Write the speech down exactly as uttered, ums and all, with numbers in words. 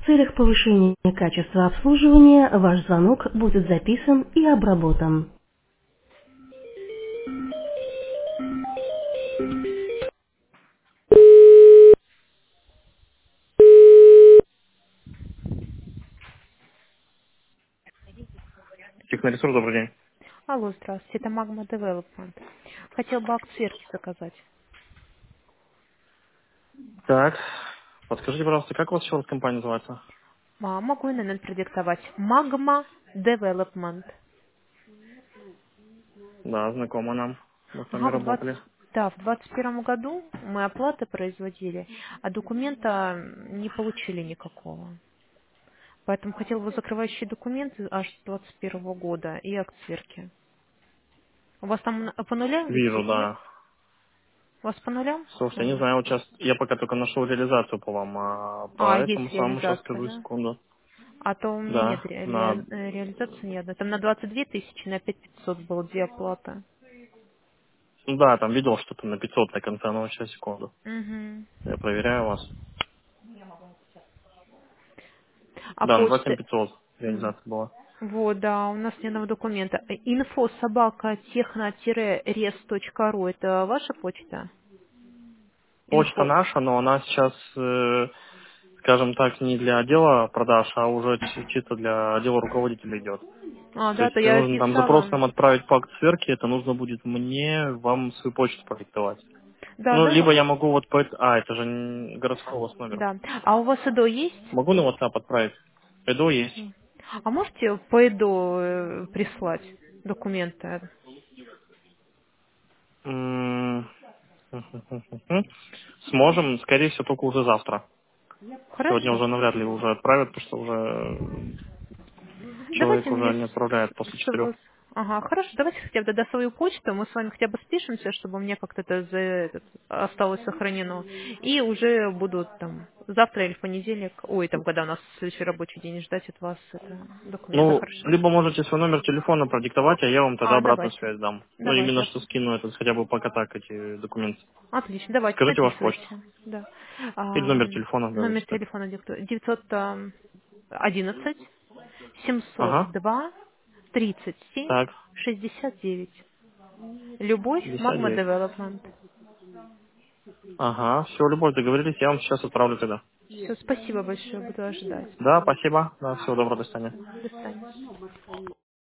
В целях повышения качества обслуживания ваш звонок будет записан и обработан. Техноресурс, добрый день. Алло, здравствуйте, это Magma Development. Хотел бы акт сверки заказать. Так, подскажите, пожалуйста, как у вас еще раз компания называется? А, могу и номер продиктовать. Magma Development. Да, знакомо нам. Мы с вами Ага, в работали. двадцать, да, в двадцать первом году мы оплаты производили, а документа не получили никакого. Поэтому хотел бы закрывающие документы аж с двадцать первого года и акт сверки. У вас там на- по нулям Вижу, висит, нет? да. У вас по нулям? Слушайте, я не Ага. знаю, вот сейчас я пока только нашел реализацию по вам, а А, поэтому есть самому сейчас реализация, скажу да? секунду. А то у меня нет Да, ре- на... ре- э, реализации ни одной. Там на двадцать две тысячи, на пять пятьсот было две оплаты. ну да, там видел что-то на пятьсот на конце, но сейчас секунду. Угу. Я проверяю вас. А Да, на двадцать семь почта? пятьсот М. реализация была. Вот, да, у нас ни одного документа. Инфо собака техно-рес точка ру. Это ваша почта? Почта Инфо. наша, но она сейчас, э, скажем так, не для отдела продаж, а уже чи- чисто для отдела руководителя идет. А, То да, есть, то если я нужно там запрос писала. нам отправить по акт сверки, это нужно будет мне, вам свою почту продиктовать. Да, Ну, либо да, я могу вот по... эт- А, это же н- городской у вас номер. да. А у вас ИДО есть? Могу на WhatsApp отправить? Эдо есть. М. А можете по ИДО э, прислать документы? М, Сможем, скорее всего, только уже завтра. Сегодня Хорошо. уже навряд ли уже отправят, потому что уже человек Давайте мне, уже не с- отправляет после четырех. чтобы... Ага, хорошо, давайте хотя бы тогда свою почту, мы с вами хотя бы спишемся, чтобы мне как-то это за этот, осталось сохранено. И уже буду там завтра или в понедельник, ой, там, когда у нас следующий рабочий день, ждать от вас это, документа, Ну, хорошо? либо можете свой номер телефона продиктовать, а я вам тогда А, обратную давайте, связь дам. Ну, давайте, именно да. что скину этот, хотя бы пока так, эти документы. Отлично, давайте, Скажите вашу почту. записывайте. Да. Или А, номер телефона номер говорите. телефона диктую. девятьсот одиннадцать семьсот Ага. два тридцать семь Так, шестьдесят девять. Любовь, пятьдесят Magma девять. Development. Ага, все, Любовь, договорились, я вам сейчас отправлю тогда. Все, спасибо большое, буду ожидать. Да, спасибо. Да, всего доброго, до свидания. До свидания.